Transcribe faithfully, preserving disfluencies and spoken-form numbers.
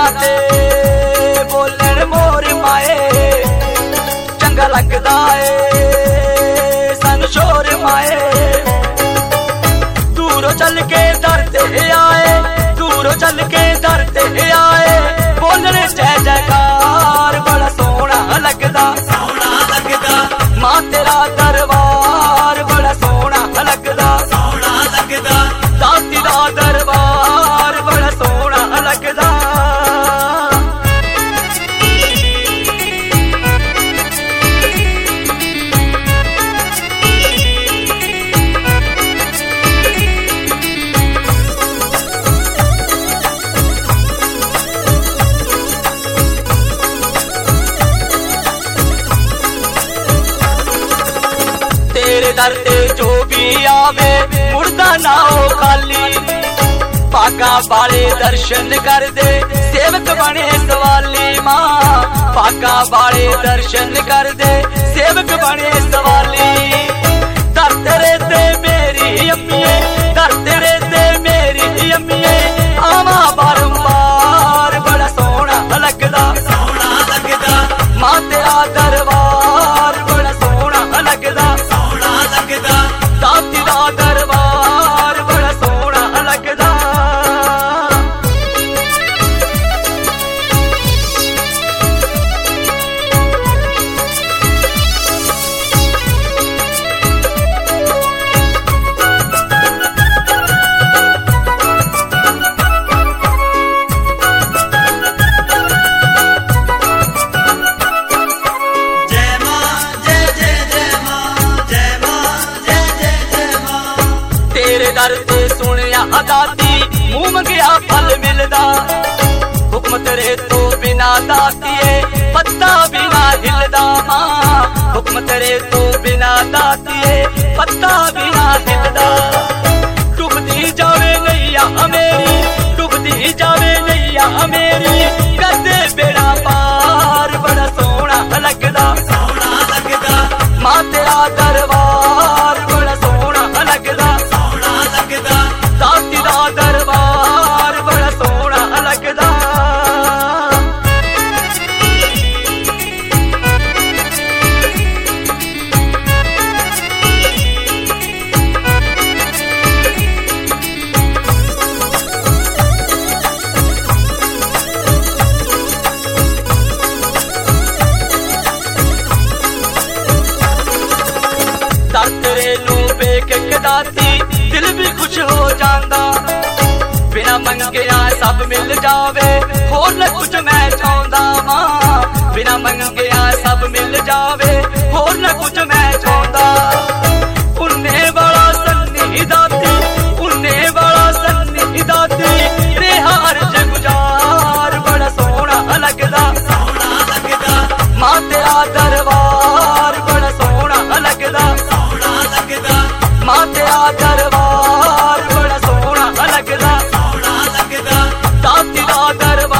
ते बोलन मोर माए चंगा लगदा है सन शोर माए। दूरों चल के दर ते आए दूरों चल के दर ते आए बोलने जय जयकार बड़ा सोहना लगदा सोहना लगदा मां तेरा दरबार बड़ा सोहना लगदा सोहना लगदा दाती दा दरबार बड़ा सोहना लगदा। तेरे दर ते जो भी आवे मुड़दा ना हो खाली पाका वाले दर्शन कर दे सेवक बने सवाली मां पाका वाले दर्शन कर दे सेवक बने सवाली। दर तेरे ते मेरी अम्मीए दर तेरे ते मेरी अम्मीए आवा बारंबार बड़ा सोहना लगदा सोहना लगदा मां तेरा दरबार बड़ा सोहना लगदा दाती दा दरबार बड़ा सोहना लगदा। दर ते सुनिया दाती मुंह मंगया फल मिलदा हुक्म तेरे तो बिना दातिए पत्ता बिना हिलदा मां हुक्म तेरे तो बिना दातिए पत्ता बिना हिलदा। डुबदी जावे नैया मेरी डुबदी जावे नैया मेरी करदे बेड़ा पार बड़ा सोहना लगदा सोहना लगदा मां तेरा दरबार बड़ा सोहना लगदा दाती दा दरबार बड़ा सोहना लगदा। तेरे नू वेख के दाती दिल भी खुश हो जांदा बिना मंगिया सब मिल जावे होर न कुछ मैं चाहंदा मां बिना मंगिया सब मिल जावे होर न कुछ मैं चाहंदा। उन्ने वाला सन्नी दाती उन्ने वाला सन्नी दाती रेहा अर्ज गुजार बड़ा सोहना लगदा सोहना लगदा मां तेरा दरबार बड़ा सोहना लगदा सोहना लगदा मां तेरा दरबार बड़ा सोहना लगदा सोहना लगदा दाती दा दरबार